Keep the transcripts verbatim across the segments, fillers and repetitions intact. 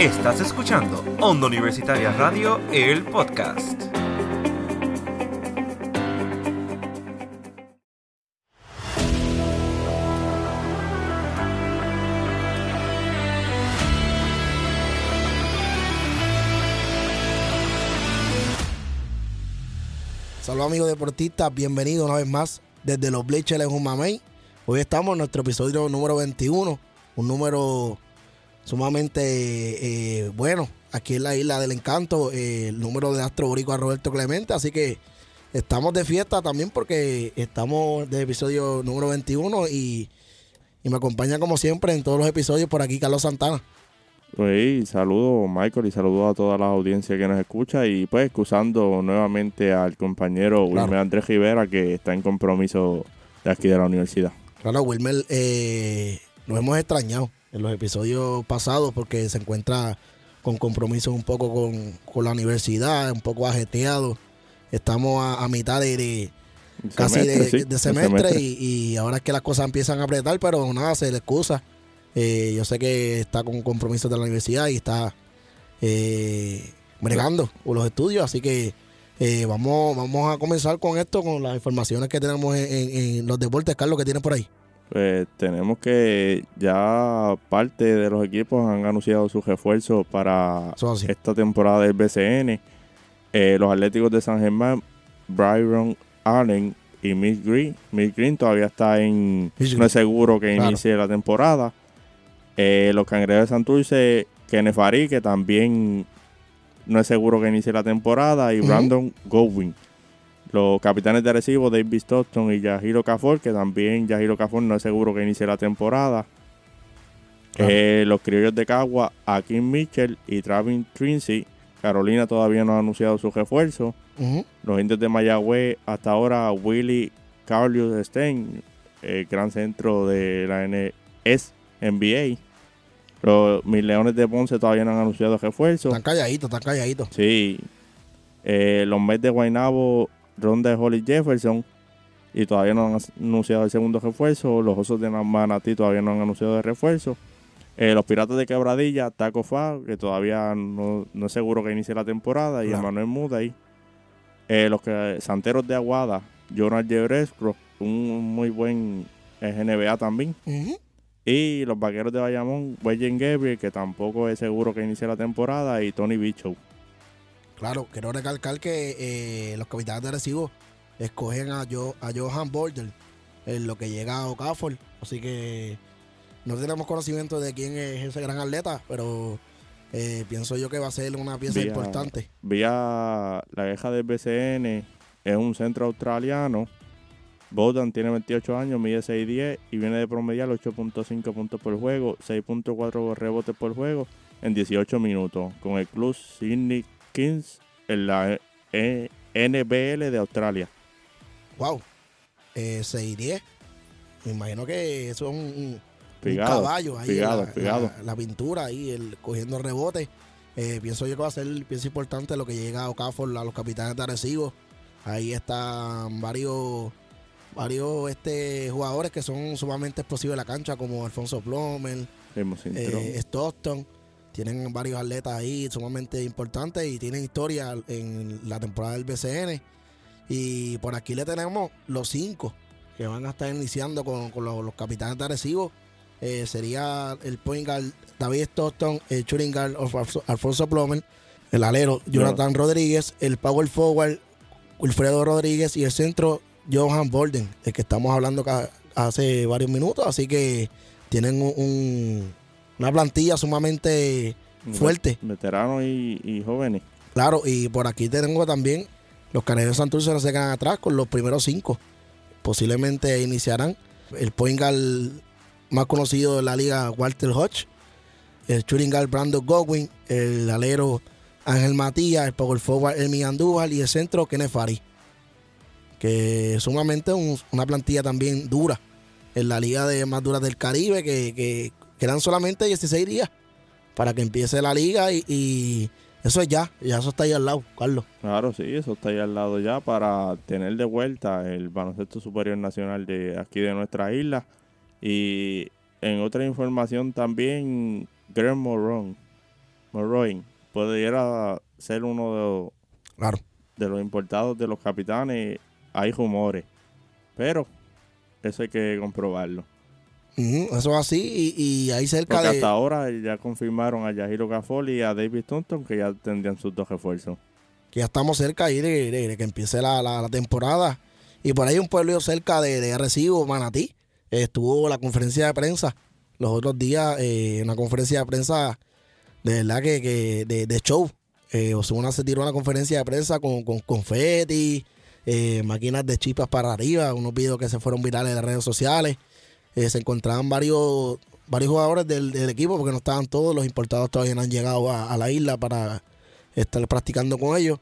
Estás escuchando Onda Universitaria Radio, el podcast. Saludos amigos deportistas, bienvenidos una vez más desde los Bleachers en Humamey. Hoy estamos en nuestro episodio número veintiuno, un número sumamente eh, bueno aquí en la Isla del Encanto, eh, el número de Astro Boricua Roberto Clemente, así que estamos de fiesta también porque estamos de episodio número veintiuno y, y me acompaña como siempre en todos los episodios por aquí Carlos Santana. Pues saludos Michael y saludos a toda la audiencia que nos escucha y pues excusando nuevamente al compañero claro. Wilmer Andrés Rivera que está en compromiso de aquí de la universidad. Claro, Wilmer, eh, nos hemos extrañado en los episodios pasados porque se encuentra con compromisos un poco con, con la universidad, un poco ajeteado. Estamos a, a mitad de, de casi semestre, de, sí, de semestre, semestre. Y, y ahora es que las cosas empiezan a apretar, pero nada, se le excusa. Eh, yo sé que está con compromisos de la universidad y está eh, bregando por los estudios, así que eh, vamos, vamos a comenzar con esto, con las informaciones que tenemos en, en, en los deportes. Carlos, ¿qué tienes por ahí? Pues tenemos que ya parte de los equipos han anunciado sus refuerzos para esta temporada del B C N. Eh, los Atléticos de San Germán, Byron Allen y Mitch Green. Mitch Green todavía está en... Mitch no es seguro que claro. inicie la temporada. Eh, los Cangrejos de Santurce, Kenneth Farid, que también no es seguro que inicie la temporada. Y uh-huh. Brandon Godwin. Los Capitanes de Arecibo, David Stockton y Yajiro Okafor, que también Yajiro Okafor no es seguro que inicie la temporada. Claro. Eh, los Criollos de Cagua, Akeem Mitchell y Travis Trinsey. Carolina todavía no ha anunciado su refuerzo. Uh-huh. Los Indios de Mayagüez, hasta ahora Willie Carlos Stein, el gran centro de la N B A. Los Mis Leones de Ponce todavía no han anunciado refuerzo. Están calladitos, están calladitos. Sí. Eh, los Mets de Guaynabo, Ronda Holly Jefferson, y todavía no han anunciado el segundo refuerzo. Los Osos de Manatí todavía no han anunciado el refuerzo. Eh, los Piratas de Quebradilla, Taco Fa, que todavía no, no es seguro que inicie la temporada, y claro. Emmanuel Muday. Eh, los que, Santeros de Aguada, Jonas Yebresco, un muy buen N B A también. Uh-huh. Y los Vaqueros de Bayamón, Wayne Gabriel, que tampoco es seguro que inicie la temporada, y Tony Bichou. Claro, quiero recalcar que eh, los Capitanes de Arecibo escogen a, jo, a Johan Border en lo que llega a Okafor. Así que no tenemos conocimiento de quién es ese gran atleta, pero eh, pienso yo que va a ser una pieza vía, importante. Vía la queja del B C N, es un centro australiano. Bowden tiene veintiocho años, mide seis diez y viene de promediar ocho punto cinco puntos por juego, seis punto cuatro rebotes por juego en dieciocho minutos, con el club Sydney Kings en la N B L de Australia. Wow, eh, seis diez. Me imagino que eso es un, pigado, un caballo ahí. Pigado, la, pigado. La, la pintura ahí, el, cogiendo rebotes. Eh, pienso yo que va a ser pieza importante lo que llega a Okafor, a los Capitanes de Arecibo. Ahí están varios, varios este, jugadores que son sumamente explosivos en la cancha, como Alfonso Plomer, eh, Stockton. Tienen varios atletas ahí sumamente importantes y tienen historia en la temporada del B C N. Y por aquí le tenemos los cinco que van a estar iniciando con, con los, los Capitanes de Arecibo. Eh, sería el point guard David Stockton, el shooting guard Alfonso Plomer, el alero Jonathan no. Rodríguez, el power forward Wilfredo Rodríguez y el centro Johan Borden, el que estamos hablando hace varios minutos. Así que tienen un... un una plantilla sumamente fuerte. Veteranos y, y jóvenes. Claro, y por aquí tenemos también los Cangrejos de Santurce no se quedan atrás con los primeros cinco. Posiblemente iniciarán el point guard más conocido de la liga, Walter Hodge, el shooting guard Brandon Godwin, el alero Ángel Matías, el power forward Elmi Andújar y el centro Kenneth Farid. Que sumamente un, una plantilla también dura en la liga de más duras del Caribe, que, que quedan solamente dieciséis días para que empiece la liga y, y eso es ya, ya eso está ahí al lado, Carlos. Claro, sí, eso está ahí al lado ya para tener de vuelta el baloncesto superior nacional de aquí de nuestra isla. Y en otra información también, Greg Morrone Monroe pudiera ser uno de los, claro. de los importados de los Capitanes. Hay rumores, pero eso hay que comprobarlo. Uh-huh, eso es así, y, y ahí cerca Porque de... hasta ahora ya confirmaron a Yajiro Okafor y a David Thornton que ya tendrían sus dos refuerzos. Que ya estamos cerca ahí de, de, de que empiece la, la, la temporada. Y por ahí un pueblo cerca de, de Arecibo, Manatí, eh, estuvo la conferencia de prensa los otros días, eh, una conferencia de prensa de verdad que, que de, de show. Eh, Ozuna se tiró una conferencia de prensa con, con confeti, eh, máquinas de chispas para arriba, unos videos que se fueron virales en las redes sociales. Eh, se encontraban varios varios jugadores del, del equipo porque no estaban todos, los importados todavía no han llegado a, a la isla para estar practicando con ellos.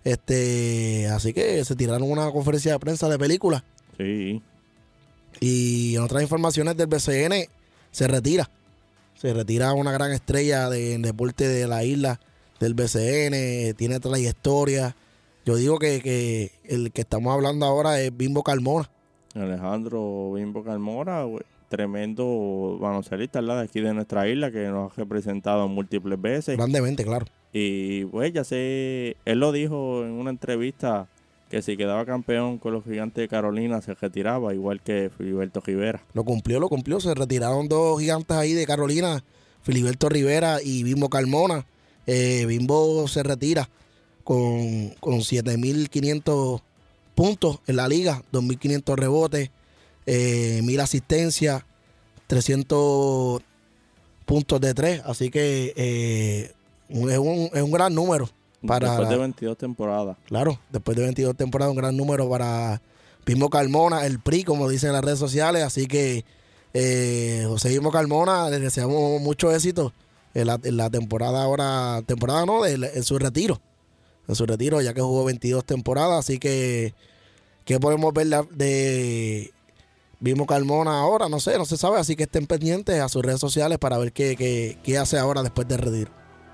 Este, así que se tiraron una conferencia de prensa de película. Sí. Y en otras informaciones del B C N se retira. Se retira una gran estrella de, de deporte de la isla del B C N, tiene trayectoria. Yo digo que, que el que estamos hablando ahora es Bimbo Carmona. Alejandro Bimbo Carmona, tremendo baloncelista de aquí de nuestra isla que nos ha representado múltiples veces. Grandemente, claro. Y pues ya sé, él lo dijo en una entrevista que si quedaba campeón con los Gigantes de Carolina se retiraba, igual que Filiberto Rivera. Lo cumplió, lo cumplió. Se retiraron dos gigantes ahí de Carolina, Filiberto Rivera y Bimbo Carmona. Eh, Bimbo se retira con, con siete mil quinientos puntos en la liga, dos mil quinientos rebotes, eh, mil asistencias, trescientos puntos de tres. Así que eh, es, un, es un gran número. Para, después de veintidós temporadas. Claro, después de veintidós temporadas, un gran número para Bimbo Carmona, el P R I, como dicen en las redes sociales. Así que eh, José Bimbo Carmona, le deseamos mucho éxito en la, en la temporada ahora, temporada no, de, en su retiro. En su retiro, ya que jugó veintidós temporadas. Así que, ¿qué podemos ver de Bimbo Carmona ahora? No sé, no se sabe. Así que estén pendientes a sus redes sociales para ver qué, qué, qué hace ahora después del retiro.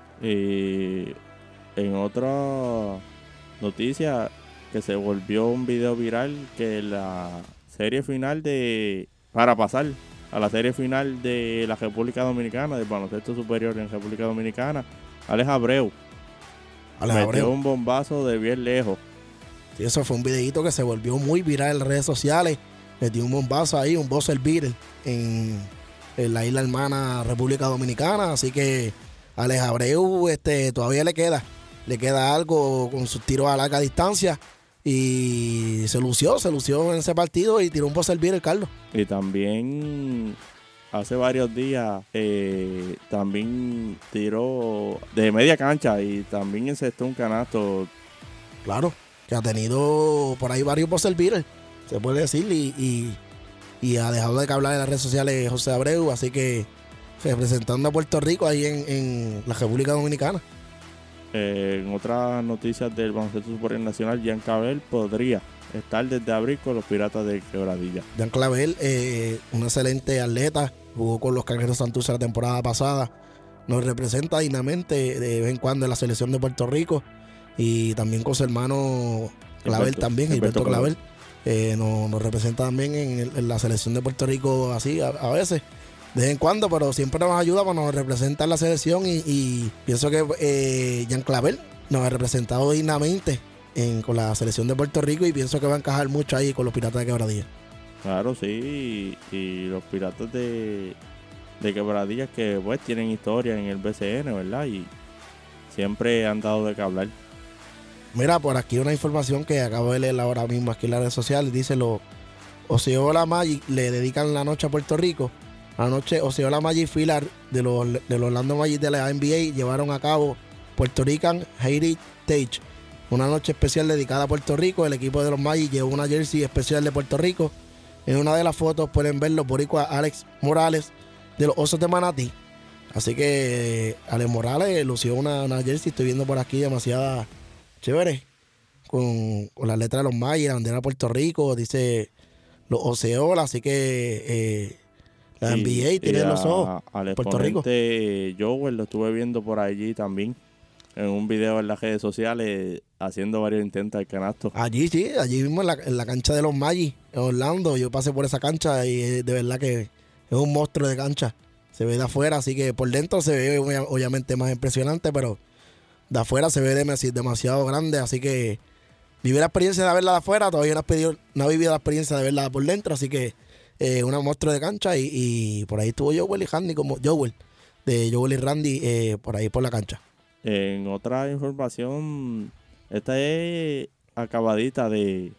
Y en otra noticia, que se volvió un video viral, que la serie final de... Para pasar a la serie final de la República Dominicana, del baloncesto superior en República Dominicana, Alex Abreu. Alex metió Abreu. un bombazo de bien lejos. Sí, eso fue un videito que se volvió muy viral en las redes sociales. Metió un bombazo ahí, un buzzer beater en, en la isla hermana República Dominicana. Así que Alex Abreu este, todavía le queda. Le queda algo con sus tiros a larga distancia. Y se lució, se lució en ese partido y tiró un buzzer beater, Carlos. Y también hace varios días eh, también tiró de media cancha y también encestó un canasto. Claro, que ha tenido por ahí varios buzzer beaters, se puede decir, y, y, y ha dejado de hablar en las redes sociales José Abreu, así que representando a Puerto Rico ahí en, en la República Dominicana. Eh, en otras noticias del baloncesto superior nacional, Jean Clavel podría estar desde abril con los Piratas de Quebradilla. Jean Clavel, eh, un excelente atleta, jugó con los Cangrejeros Santurce la temporada pasada, nos representa dignamente de vez en cuando en la selección de Puerto Rico y también con su hermano Clavel Gilberto, también, Gilberto Clavel, eh, nos, nos representa también en, en la selección de Puerto Rico así a, a veces. De vez en cuando, pero siempre nos ayuda cuando nos representa en la selección y, y pienso que eh, Jean Clavel nos ha representado dignamente en, con la selección de Puerto Rico y pienso que va a encajar mucho ahí con los Piratas de Quebradilla. Claro, sí, y, y los Piratas de, de Quebradilla que pues tienen historia en el B C N, ¿verdad? Y siempre han dado de qué hablar. Mira, por aquí una información que acabo de leer ahora mismo aquí en las redes sociales, dice los Osceola Magic le dedican la noche a Puerto Rico. Anoche, Osceola Magic Filar de los, de los Orlando Magic de la N B A llevaron a cabo Puerto Rican Heritage, una noche especial dedicada a Puerto Rico. El equipo de los Magic llevó una jersey especial de Puerto Rico. En una de las fotos pueden ver los boricuas Alex Morales de los Osos de Manatí. Así que Alex Morales lució una, una jersey, estoy viendo por aquí, demasiada chévere, con, con la letra de los Magic, la bandera de Puerto Rico, dice los Osceola, así que... Eh, la N B A tiene los ojos. Al Puerto Rico. Joel lo estuve viendo por allí también. En un video en las redes sociales haciendo varios intentos al canasto. Allí sí, allí mismo en la, en la cancha de los Magic, en Orlando. Yo pasé por esa cancha y de verdad que es un monstruo de cancha. Se ve de afuera, así que por dentro se ve obviamente más impresionante, pero de afuera se ve demasiado grande, así que viví la experiencia de verla de afuera, todavía no, pedido, no he vivido la experiencia de verla por dentro, así que eh, una monstruo de cancha y, y por ahí estuvo Joel y Randy, como Joel, de Joel y Randy, eh, por ahí por la cancha. En otra información, esta es acabadita de,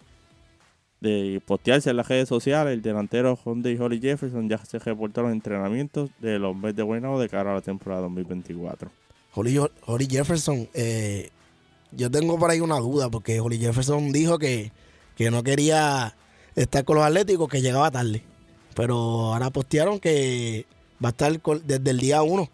de postearse en las redes sociales, el delantero Hyundai Holly Jefferson ya se reportó los entrenamientos de los Mets de Guaynabo de cara a la temporada dos mil veinticuatro. Holly, Holly Jefferson, eh, yo tengo por ahí una duda, porque Holly Jefferson dijo que, que no quería estar con los Atléticos, que llegaba tarde. Pero ahora postearon que va a estar con, desde el día uno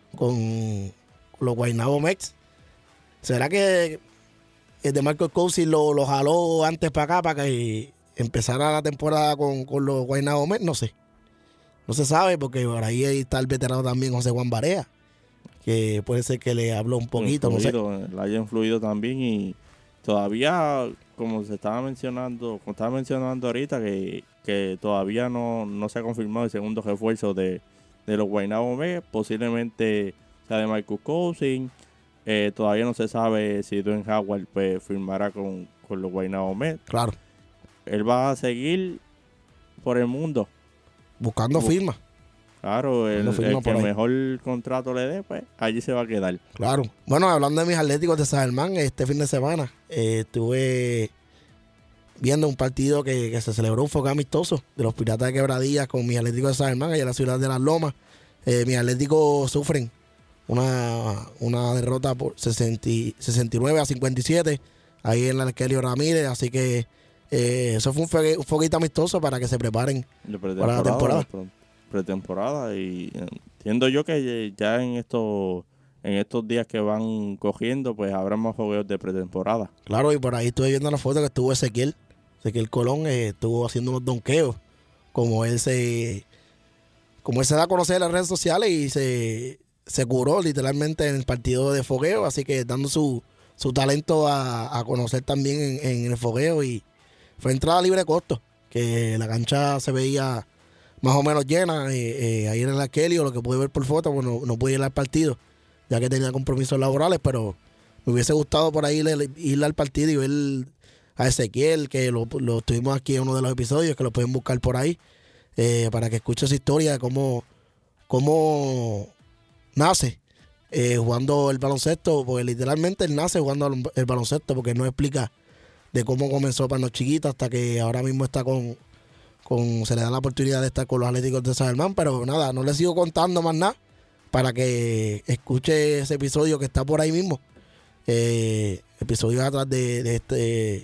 con los Guaynabo Mets. ¿Será que el de Marcus Cousins lo, lo jaló antes para acá para que empezara la temporada con, con los Guaynabo Mets? No sé. No se sabe, porque por ahí está el veterano también José Juan Barea, que puede ser que le habló un poquito, influido, no sé. Le haya influido también y todavía, como se estaba mencionando, como estaba mencionando ahorita, que, que todavía no, no se ha confirmado el segundo refuerzo de, de los Guaynabo Mets, posiblemente sea de Marcus Cousins. Eh, todavía no se sabe si Dwayne Howard pues, firmará con, con los Guaynabo Mets. Claro. Él va a seguir por el mundo buscando Bus- firmas. Claro, el, el que mejor contrato le dé, pues allí se va a quedar. Claro. Bueno, hablando de mis Atléticos de San Germán, este fin de semana eh, estuve viendo un partido que, que se celebró, un foco amistoso de los Piratas de Quebradillas con mis Atléticos de San Germán, allá en la ciudad de Las Lomas. Eh, mis Atléticos sufren una, una derrota por sesenta, sesenta y nueve a cincuenta y siete ahí en la Arkelio Ramírez, así que eh, eso fue un, fe, un foguito amistoso para que se preparen para la temporada. pretemporada y entiendo yo que ya en estos en estos días que van cogiendo pues habrá más fogueos de pretemporada. Claro, y por ahí estuve viendo la foto que estuvo Ezequiel Ezequiel Colón, eh, estuvo haciendo unos donkeos como él se como él se da a conocer en las redes sociales y se, se curó literalmente en el partido de fogueo, así que dando su, su talento a, a conocer también en, en el fogueo, y fue entrada libre de costo, que la cancha se veía más o menos llena, eh, eh, ahí en el Arkelio, lo que pude ver por foto, bueno, no pude ir al partido, ya que tenía compromisos laborales, pero me hubiese gustado por ahí ir, ir al partido y ver a Ezequiel, que lo, lo tuvimos aquí en uno de los episodios, que lo pueden buscar por ahí, eh, para que escuche esa historia de cómo, cómo nace eh, jugando el baloncesto, porque literalmente él nace jugando el baloncesto, porque no explica de cómo comenzó para los chiquitos hasta que ahora mismo está con... Con, se le da la oportunidad de estar con los Atléticos de San Germán, pero nada, no le sigo contando más nada para que escuche ese episodio que está por ahí mismo. Eh, episodios atrás de, de este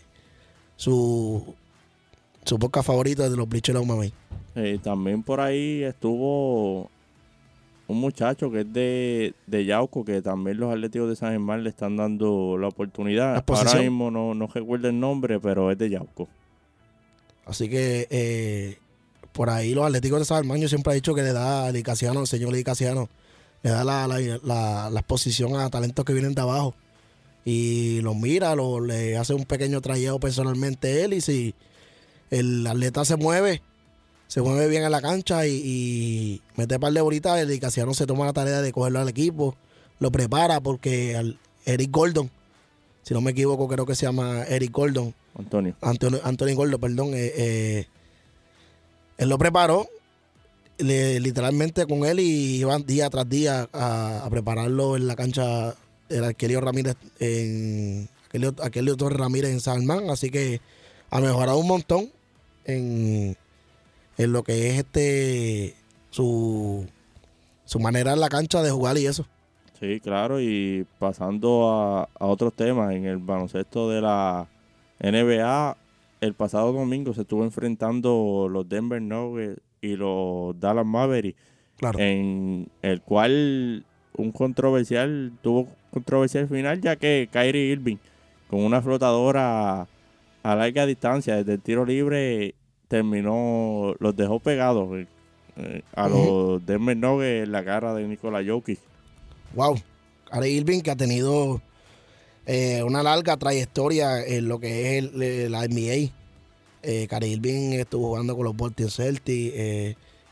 su su podcast favorito de los Bleachers of Mamey. Eh, también por ahí estuvo un muchacho que es de, de Yauco, que también los Atléticos de San Germán le están dando la oportunidad. La Ahora mismo no, no recuerdo el nombre, pero es de Yauco. Así que eh, por ahí los Atléticos de San Germán, yo siempre he dicho que le da a Eli Casiano, el señor Eli Casiano, le da la, la, la, la exposición a talentos que vienen de abajo. Y los mira, lo, le hace un pequeño trayeo personalmente él. Y si el atleta se mueve, se mueve bien en la cancha y, y mete un par de horitas, Eli Casiano se toma la tarea de cogerlo al equipo, lo prepara, porque al Eric Gordon, si no me equivoco, creo que se llama Eric Gordon. Antonio. Antonio, Antonio Gordo, perdón. Eh, eh, él lo preparó le, literalmente con él, y iban día tras día a, a prepararlo en la cancha del Arkelio Ramírez, en Arkelio, Arkelio Torres Ramírez en San Germán. Así que ha mejorado un montón en, en lo que es este su, su manera en la cancha de jugar y eso. Sí, claro, y pasando a, a otros temas, en el baloncesto de la N B A, el pasado domingo se estuvo enfrentando los Denver Nuggets y los Dallas Mavericks, claro, en el cual un controversial, tuvo controversial final, ya que Kyrie Irving, con una flotadora a larga distancia desde el tiro libre, terminó, los dejó pegados eh, a uh-huh. los Denver Nuggets en la cara de Nikola Jokic. Wow, Kyrie Irving, que ha tenido Eh, una larga trayectoria en lo que es el, la N B A. Eh, Kyrie Irving estuvo jugando con los Boston Celtics, eh,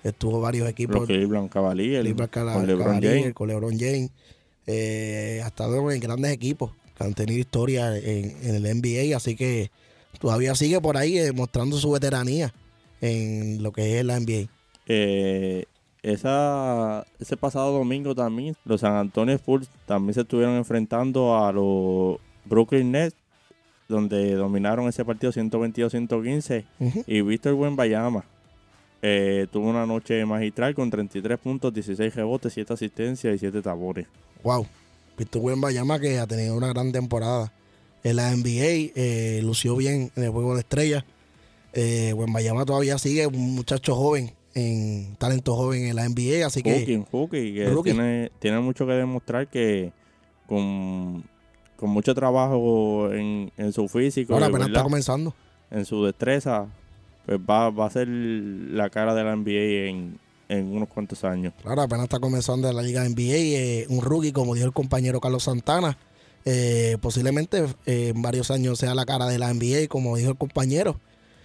estuvo varios equipos. Los Cleveland Cavaliers, Cleveland con LeBron James. Con LeBron James. Eh, ha estado en grandes equipos que han tenido historia en, en el N B A, así que todavía sigue por ahí eh, mostrando su veteranía en lo que es la N B A. Eh, esa, ese pasado domingo también, los San Antonio Spurs también se estuvieron enfrentando a los Brooklyn Nets, donde dominaron ese partido ciento veintidós a ciento quince. Uh-huh. Y Víctor Wembanyama eh, tuvo una noche magistral con treinta y tres puntos, dieciséis rebotes, siete asistencias y siete tapones. Wow, Víctor Wembanyama, que ha tenido una gran temporada en la N B A, eh, lució bien en el juego de estrellas. Eh, Wembanyama todavía sigue un muchacho joven, en talento joven en la N B A, así que... Rookie, rookie, que tiene, tiene mucho que demostrar, que con, con mucho trabajo en, en su físico, ahora apenas está comenzando, en su destreza, pues va, va a ser la cara de la N B A en, en unos cuantos años. Claro, apenas está comenzando en la liga N B A, eh, un rookie, como dijo el compañero Carlos Santana, eh, posiblemente eh, en varios años sea la cara de la N B A, como dijo el compañero.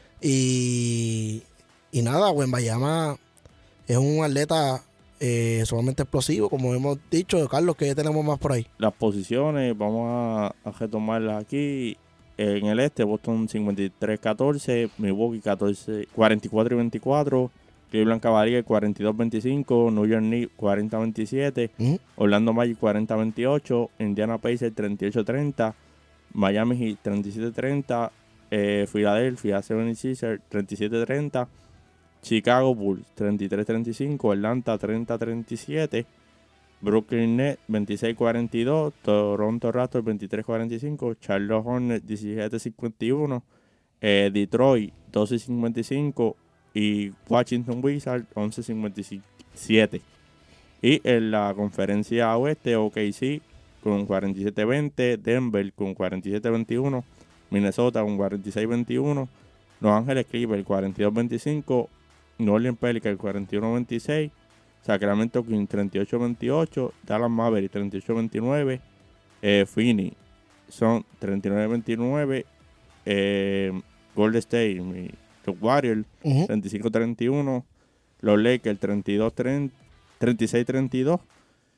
Y, y nada, Wembanyama es un atleta eh, sumamente explosivo, como hemos dicho. Carlos, ¿qué tenemos más por ahí? Las posiciones, vamos a, a retomarlas aquí. En el este, Boston cincuenta y tres a catorce, Milwaukee catorce, cuarenta y cuatro y veinticuatro, Cleveland Cavaliers cuarenta y dos a veinticinco, New York Knicks cuarenta a veintisiete, uh-huh. Orlando Magic cuarenta a veintiocho, Indiana Pacers treinta y ocho a treinta, Miami Heat treinta y siete a treinta, eh, Philadelphia setenta y seis ers treinta y siete a treinta, Chicago Bulls treinta y tres a treinta y cinco, Atlanta treinta a treinta y siete, Brooklyn Nets veintiséis a cuarenta y dos, Toronto Raptors veintitrés a cuarenta y cinco, Charlotte Hornets diecisiete a cincuenta y uno, eh, Detroit doce a cincuenta y cinco y Washington Wizards once a cincuenta y siete. Y en la conferencia oeste, O K C con cuarenta y siete a veinte, Denver con cuarenta y siete a veintiuno, Minnesota con cuarenta y seis a veintiuno, Los Ángeles Clippers cuarenta y dos a veinticinco, New Orleans Pelicans cuarenta y uno a veintiséis, Sacramento Kings treinta y ocho a veintiocho, Dallas Mavericks treinta y ocho a veintinueve, eh, Phoenix son treinta y nueve a veintinueve, eh, Golden State, mi, los Warriors uh-huh. treinta y cinco a treinta y uno, los Lakers treinta y dos a treinta, treinta y seis a treinta y dos,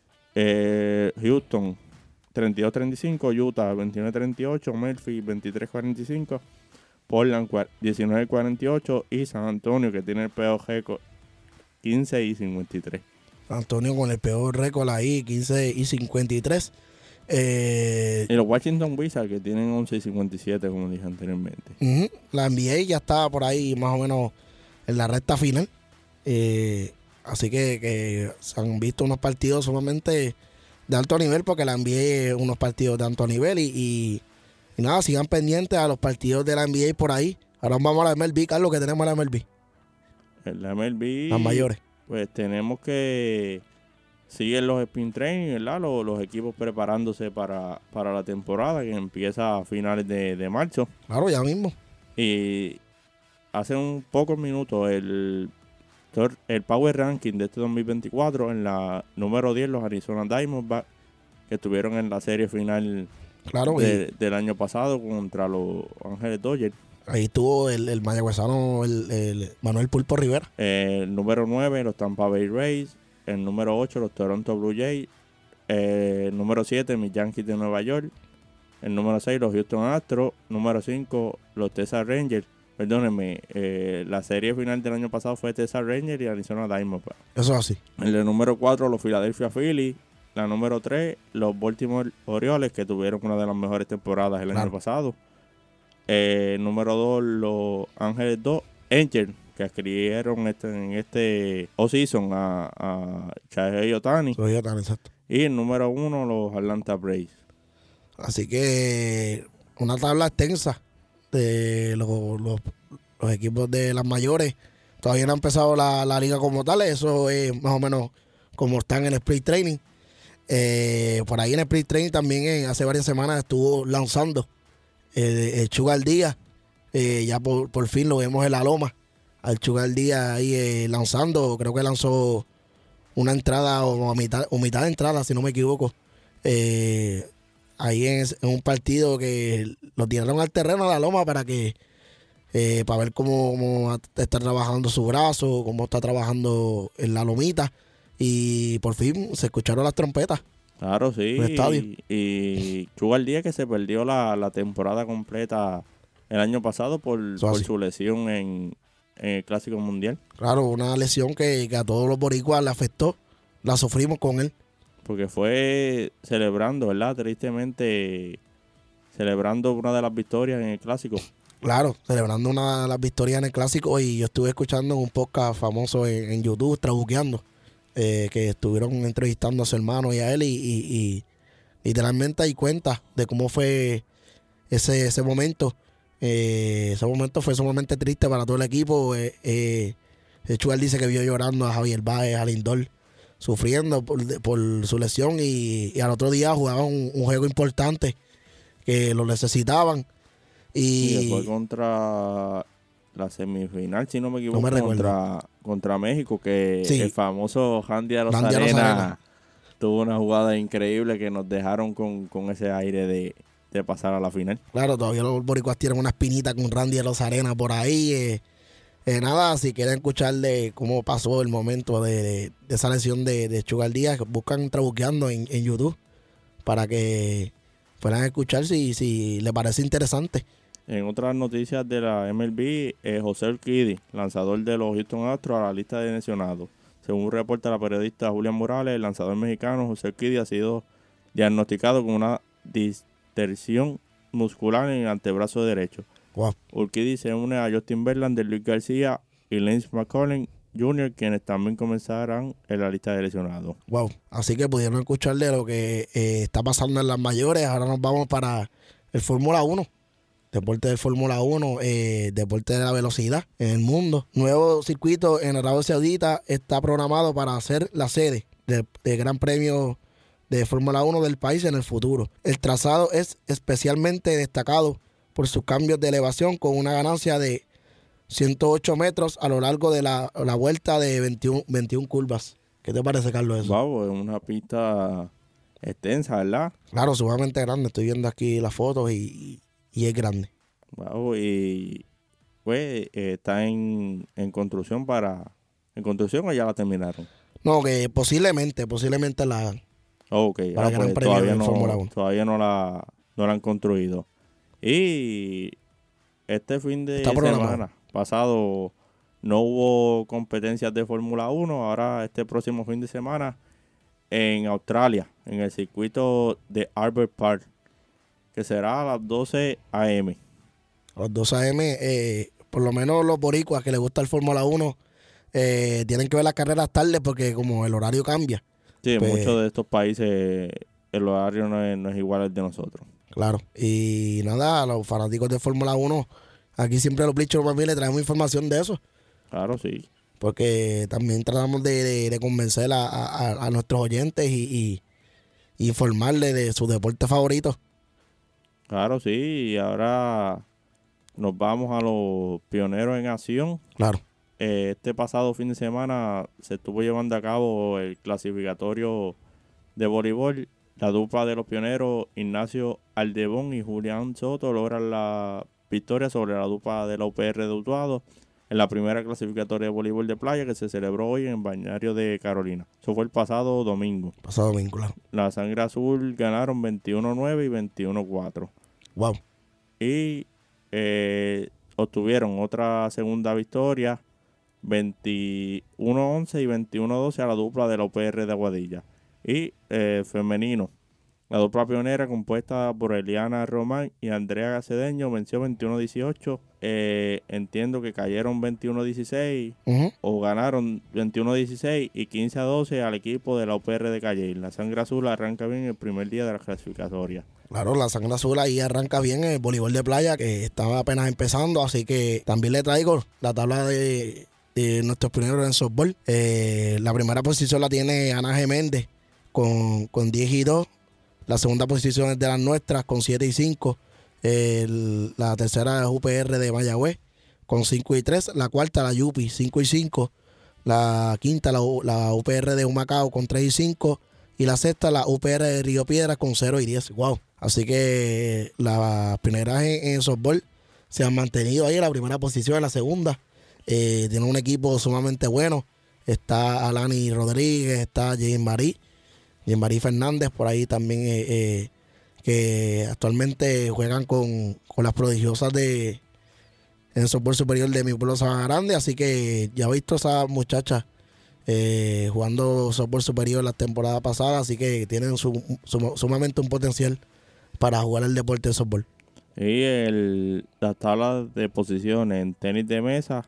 eh, Houston treinta y dos a treinta y cinco, Utah veintiuno a treinta y ocho, Memphis veintitrés a cuarenta y cinco, Portland diecinueve a cuarenta y ocho y San Antonio, que tiene el peor récord, quince y cincuenta y tres. San Antonio con el peor récord ahí, quince y cincuenta y tres. Eh, y los Washington Wizards, que tienen once y cincuenta y siete, como dije anteriormente. Uh-huh. La N B A ya está por ahí más o menos en la recta final. Eh, así que, que se han visto unos partidos sumamente de alto nivel, porque la N B A es unos partidos de alto nivel. Y, y, y nada, sigan pendientes a los partidos de la N B A por ahí. Ahora vamos a la M L B, Carlos, que tenemos la M L B. En la M L B, las mayores. Pues tenemos que seguir los spring training, ¿verdad? Los, los equipos preparándose para, para la temporada, que empieza a finales de, de marzo. Claro, ya mismo. Y hace un pocos minutos el, el Power Ranking de este dos mil veinticuatro, en la número diez, los Arizona Diamondbacks, que estuvieron en la serie final claro, de, y... del año pasado contra los Ángeles Dodgers. Ahí estuvo el, el mayagüezano, el, el Manuel Pulpo Rivera. Eh, el número nueve, los Tampa Bay Rays. El número ocho, los Toronto Blue Jays. Eh, el número siete, mis Yankees de Nueva York. El número seis, los Houston Astros. Número cinco, los Texas Rangers. Perdónenme, eh, la serie final del año pasado fue Texas Rangers y Arizona Diamondbacks. Eso es así. El número cuatro, los Philadelphia Phillies. La número tres, los Baltimore Orioles, que tuvieron una de las mejores temporadas el claro. año pasado. Eh, número dos, los Ángeles dos Angels, que adquirieron este, en este off-season a, a Shohei Ohtani. Shohei Ohtani, exacto. Y el número uno, los Atlanta Braves. Así que una tabla extensa de los, los, los equipos de las mayores. Todavía no ha empezado la, la liga como tal. Eso es más o menos como están en el spring training. Eh, por ahí en el spring training también eh, hace varias semanas estuvo lanzando Eh, el Sugar Díaz, eh, ya por, por fin lo vemos en la loma al Sugar Díaz ahí eh, lanzando. Creo que lanzó una entrada o a mitad, o mitad de entrada, si no me equivoco, eh, ahí en, en un partido que lo tiraron al terreno a la loma para que eh, para ver cómo, cómo está trabajando su brazo, cómo está trabajando en la lomita. Y por fin se escucharon las trompetas. Claro, sí. En el estadio. Y, y Chugal Díaz, que se perdió la, la temporada completa el año pasado por, por su lesión en, en el Clásico Mundial. Claro, una lesión que, que a todos los boricuas le afectó. La sufrimos con él. Porque fue celebrando, ¿verdad? Tristemente, celebrando una de las victorias en el Clásico. Claro, celebrando una de las victorias en el Clásico. Y yo estuve escuchando un podcast famoso en, en YouTube, Trabuqueando, eh, que estuvieron entrevistando a su hermano y a él. Y, y, y literalmente hay cuenta de cómo fue ese, ese momento. Eh, ese momento fue sumamente triste para todo el equipo. Eh, eh, Chugal dice que vio llorando a Javier Báez, a Lindor, sufriendo por, por su lesión, y, y al otro día jugaban un, un juego importante que lo necesitaban. Y, y fue contra la semifinal, si no me equivoco, no me contra, contra México, que sí. El famoso Randy Arozarena, Randy Arozarena tuvo una jugada increíble que nos dejaron con, con ese aire de, de pasar a la final. Claro, todavía los boricuas tienen una espinita con Randy Arozarena por ahí. Eh, eh, nada, si quieren escuchar de cómo pasó el momento de, de, de esa lesión de, de Chugal Díaz, buscan Trabuqueando en, en YouTube para que puedan escuchar si, si les parece interesante. En otras noticias de la M L B, eh, José Urquidy, lanzador de los Houston Astros, a la lista de lesionados. Según reporta la periodista Julián Morales, el lanzador mexicano José Urquidy ha sido diagnosticado con una distensión muscular en el antebrazo derecho. Wow. Urquidy se une a Justin Verlander, Luis García y Lance McCullers junior, quienes también comenzarán en la lista de lesionados. Wow. Así que pudieron escuchar de lo que eh, está pasando en las mayores. Ahora nos vamos para el Fórmula uno. Deporte del Fórmula uno, eh, deporte de la velocidad en el mundo. Nuevo circuito en Arabia Saudita está programado para ser la sede del de Gran Premio de Fórmula uno del país en el futuro. El trazado es especialmente destacado por sus cambios de elevación, con una ganancia de ciento ocho metros a lo largo de la, la vuelta de veintiuno, veintiuno curvas. ¿Qué te parece, Carlos, eso? Wow, es una pista extensa, ¿verdad? Claro, sumamente grande. Estoy viendo aquí las fotos y... y es grande. Wow, y pues eh, está en, en construcción para... ¿En construcción o ya la terminaron? No, que posiblemente, posiblemente la hagan. Oh, ok, para ah, pues, todavía, no, todavía no la, no la han construido. Y este fin de está semana programado. pasado no hubo competencias de Fórmula uno. Ahora este próximo fin de semana en Australia, en el circuito de Albert Park, que será a las doce a eme. A las doce a eme, eh, por lo menos los boricuas que les gusta el Fórmula uno, eh, tienen que ver las carreras tarde porque como el horario cambia. Sí, en pues, muchos de estos países el horario no es, no es igual al de nosotros. Claro. Y nada, a los fanáticos de Fórmula uno, aquí siempre a los Bleachers Mami le traemos información de eso. Claro, sí. Porque también tratamos de, de, de convencer a, a, a nuestros oyentes y, y, y informarles de su deporte favorito. Claro, sí, y ahora nos vamos a los pioneros en acción. Claro. Eh, este pasado fin de semana se estuvo llevando a cabo el clasificatorio de voleibol. La dupla de los pioneros, Ignacio Aldebón y Julián Soto, logran la victoria sobre la dupla de la U P R de Utuado en la primera clasificatoria de voleibol de playa que se celebró hoy en Balneario de Carolina. Eso fue el pasado domingo. Pasado domingo, claro. La Sangre Azul ganaron veintiuno nueve y veintiuno cuatro. Wow. Y eh, obtuvieron otra segunda victoria, veintiuno once y veintiuno doce a la dupla de la U P R de Aguadilla. Y eh, femenino, la dupla pionera compuesta por Eliana Román y Andrea Gacedeño venció veintiuno dieciocho. Eh, entiendo que cayeron veintiuno dieciséis uh-huh. o ganaron veintiuno dieciséis y quince a doce al equipo de la U P R de Calle. La Sangre Azul arranca bien el primer día de la clasificatoria. Claro, la Sangre Azul ahí arranca bien el voleibol de playa, que estaba apenas empezando, así que también le traigo la tabla de, de nuestros pioneros en softball. Eh, la primera posición la tiene Ana G. Méndez con, con diez y dos. La segunda posición es de las nuestras con siete y cinco. El, la tercera es U P R de Mayagüez con cinco y tres. La cuarta, la Yupi, cinco y cinco. La quinta, la, la U P R de Humacao con tres y cinco. Y la sexta, la U P R de Río Piedras con cero y diez. Wow. Así que las pioneras en, en softball se han mantenido ahí en la primera posición, en la segunda. Eh, tienen un equipo sumamente bueno. Está Alani Rodríguez, está Jean-Marie, Jean-Marie Fernández, por ahí también, eh, eh, que actualmente juegan con, con las prodigiosas de en el softball superior de mi pueblo Sabana Grande. Así que ya he visto a esas muchachas eh, jugando softball superior la temporada pasada, así que tienen su, su, sumamente un potencial para jugar el deporte de softball. Y el, las tablas de posiciones en tenis de mesa,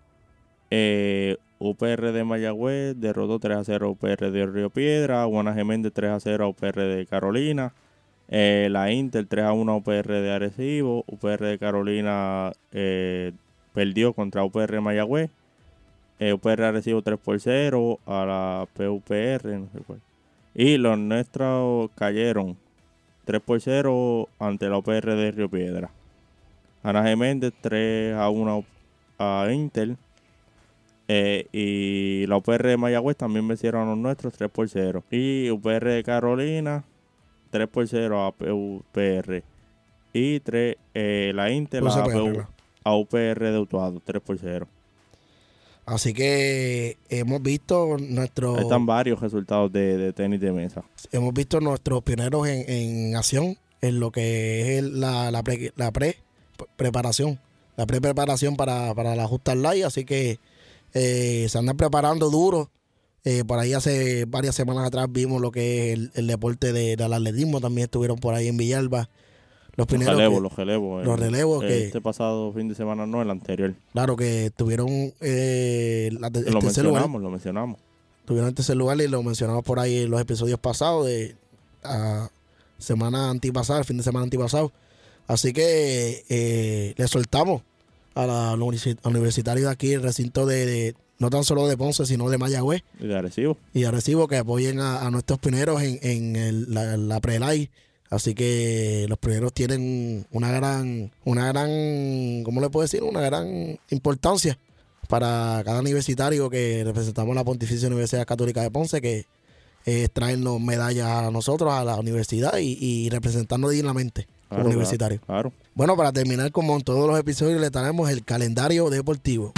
eh, U P R de Mayagüez derrotó tres a cero a U P R de Río Piedra, Juana Geméndez tres a cero a U P R de Carolina, eh, la Inter tres a uno a U P R de Arecibo, U P R de Carolina eh, perdió contra U P R de Mayagüez, eh, U P R de Arecibo tres por cero a la P U P R, no sé cuál. Y los nuestros cayeron tres por cero ante la U P R de Río Piedra. Ana Geméndez tres a uno a Inter. Eh, y la U P R de Mayagüez también vencieron a los nuestros tres por cero. Y U P R de Carolina tres por cero a P U P R. Y tres, eh, la Inter no a, P U, a U P R de Utuado tres por cero. Así que hemos visto nuestros... Están varios resultados de, de tenis de mesa. Hemos visto nuestros pioneros en, en acción en lo que es la, la, pre, la pre preparación. La pre preparación para, para la Justa Live. Así que eh, se andan preparando duro. Eh, por ahí hace varias semanas atrás vimos lo que es el, el deporte de, del atletismo. También estuvieron por ahí en Villalba. Los, los relevos, que, los relevos. Los relevos. El, que, este pasado fin de semana, no, el anterior. Claro, que tuvieron eh, la, el lo tercer mencionamos, lugar. lo mencionamos. Tuvieron el tercer lugar y lo mencionamos por ahí en los episodios pasados, de la semana antipasada, el fin de semana antipasado. Así que eh, le soltamos a la universitaria de aquí, el recinto de, de, no tan solo de Ponce, sino de Mayagüez. Y de Arecibo. Y de Arecibo, que apoyen a, a nuestros pioneros en, en el, la, la pre-live. Así que los pioneros tienen una gran, una gran, ¿cómo le puedo decir? Una gran importancia para cada universitario que representamos la Pontificia Universidad Católica de Ponce, que es traernos medallas a nosotros, a la universidad y, y representarnos dignamente como claro, universitario. Claro. Bueno, para terminar, como en todos los episodios, le traemos el calendario deportivo.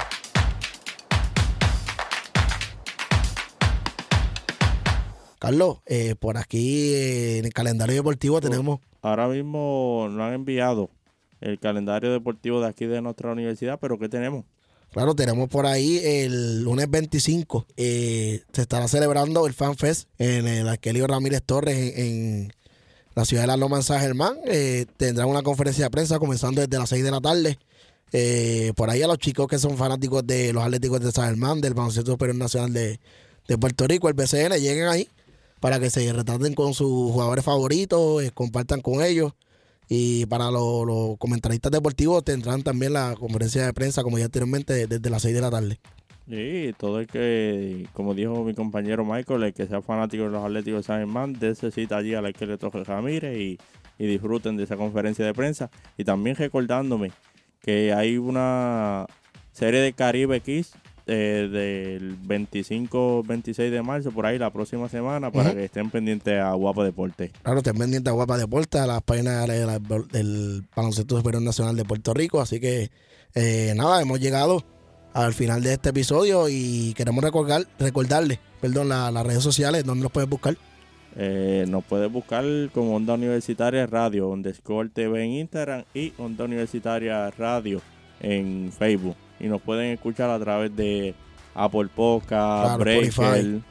Carlos, eh, por aquí eh, en el calendario deportivo tenemos... Ahora mismo nos han enviado el calendario deportivo de aquí de nuestra universidad, pero ¿qué tenemos? Claro, tenemos por ahí el lunes veinticinco. Eh, se estará celebrando el Fan Fest en el Arquelio Ramírez Torres en, en la ciudad de La Loma en San Germán. Eh, tendrán una conferencia de prensa comenzando desde las seis de la tarde. Eh, por ahí a los chicos que son fanáticos de los Atléticos de San Germán, del Baloncesto Superior Nacional de, de Puerto Rico, el B C N, lleguen ahí para que se retraten con sus jugadores favoritos, eh, compartan con ellos. Y para los, los comentaristas deportivos tendrán también la conferencia de prensa, como ya anteriormente, desde las seis de la tarde. Sí, todo el que, como dijo mi compañero Michael, el que sea fanático de los Atléticos de San Germán, dése cita allí a la que le toque Ramírez y, y disfruten de esa conferencia de prensa. Y también recordándome que hay una serie de Caribe Kids Eh, del veinticinco veintiséis de marzo, por ahí la próxima semana, para uh-huh. que estén pendientes a Guapa Deporte. Claro, estén pendientes a Guapa Deporte, a las páginas de la, del Baloncesto Superior Nacional de Puerto Rico. Así que, eh, nada, hemos llegado al final de este episodio y queremos recordar, recordarles, perdón, la, las redes sociales, ¿dónde nos puedes buscar? Eh, nos puedes buscar como Onda Universitaria Radio, underscore T V en Instagram y Onda Universitaria Radio en Facebook. Y nos pueden escuchar a través de Apple Podcast, claro, Breaker, Spotify.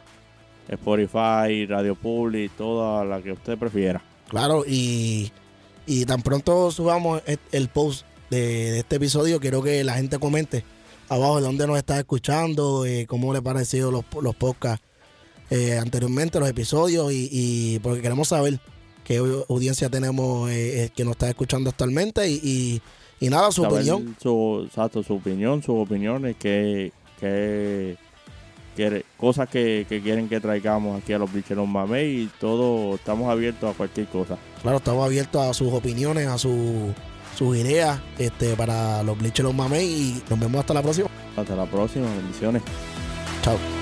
Spotify, Radio Public, toda la que usted prefiera. Claro, y, y tan pronto subamos el post de, de este episodio, quiero que la gente comente abajo de dónde nos está escuchando, eh, cómo le han parecido los, los podcasts eh, anteriormente, los episodios, y, y porque queremos saber qué audiencia tenemos eh, que nos está escuchando actualmente y... y Y nada, su opinión. Su, exacto, su opinión, sus opiniones, que, que, que cosas que, que quieren que traigamos aquí a los Bleachers Mamey, y todo, estamos abiertos a cualquier cosa. Claro, estamos abiertos a sus opiniones, a su, sus ideas este, para los Bleachers Mamey, y nos vemos hasta la próxima. Hasta la próxima, bendiciones. Chao.